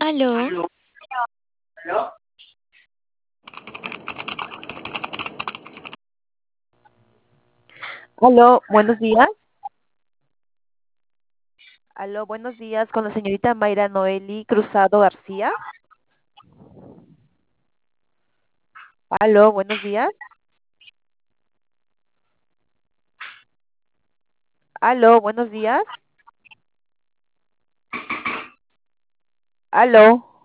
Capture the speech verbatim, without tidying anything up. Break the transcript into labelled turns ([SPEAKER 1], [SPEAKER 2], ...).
[SPEAKER 1] Aló,
[SPEAKER 2] Aló, buenos días. Aló, buenos días con la señorita Mayra Noeli Cruzado García. Aló, buenos días. Aló, buenos días. Aló.